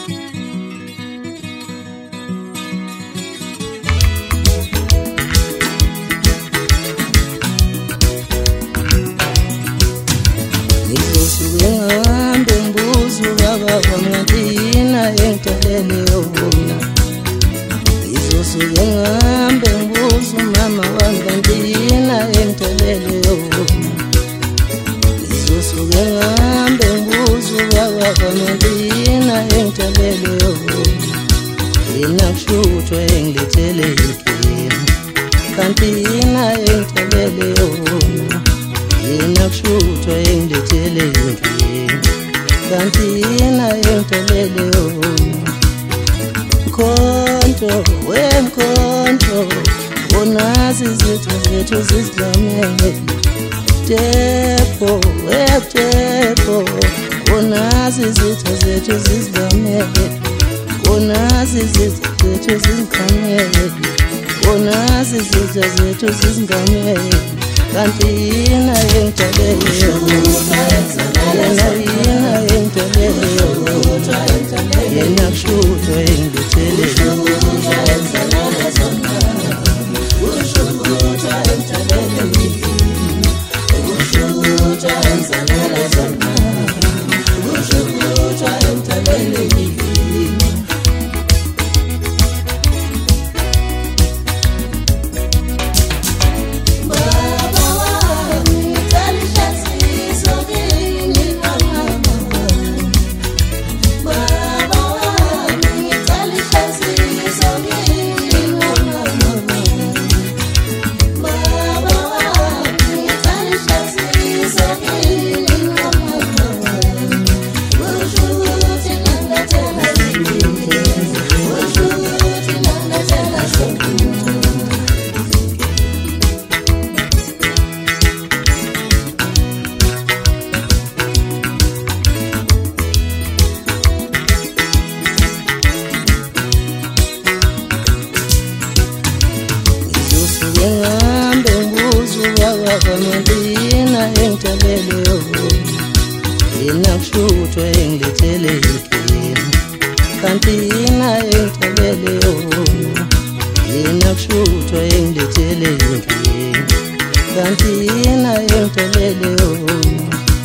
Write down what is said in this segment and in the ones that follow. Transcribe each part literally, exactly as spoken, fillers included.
Ngizosuke mbuzu baba wamngadina entelele yona. Ngizosuke mbuzu mama wamngadina entelele yona. Ngizosuke mbuzu baba wamngadina entelele yona. Inakushutwa engilethele ikhini kanti ina entelele yona. Inakushutwa engilethele ikhini kanti ina entelele yona. Mkhonto wemkhonto unazi izitho zethu zizidlamele. Tepo weptepo unazi izitho zethu zizidlamele. Unazi izitho zethu zizidlamele. Unazi izitho zethu zizidlamele. Kanti ina entelele yona. Yena ina entelele yona. Yena kushutwa engilethele yona. Ngihambe mbuzu baba wamngadina entelele yona. Inakushutwa engilethele ikhini kanti ina entelele yona. Inakushutwa engilethele ikhini kanti ina entelele yona.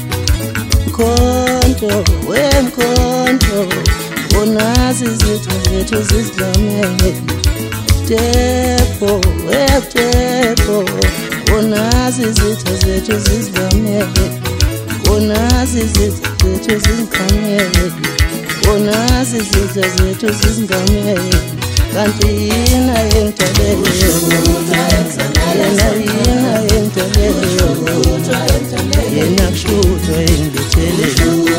Mkhonto wemkhonto unazi izitho zethu zizidlamele. Tepo weptepo unazi izitho zethu zizidlamele. Unazi izitho zethu zizidlamele. Unazi izitho zethu zizidlamele. Kanti ina entelele yona. Yena ina entelele yona. Yena kushutwa engilethele yona.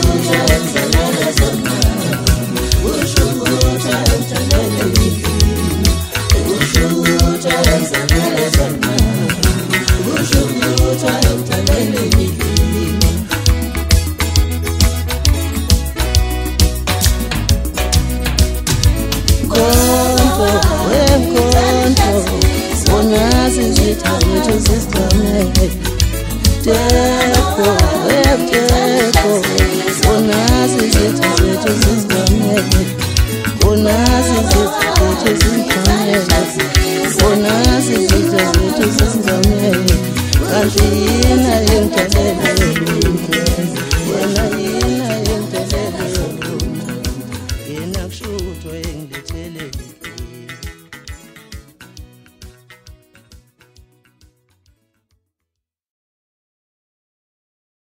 Mkhonto wemkhonto unazi izitho zethu zizidlamele. Tepo weptepo unazi izitho zethu zizidlamele. Unazi izitho zethu zizidlamele. Unazi izitho zethu zizidlamele. Kanti ina entelele yona. Yena ina entelele yona. Inakushutwa engilethele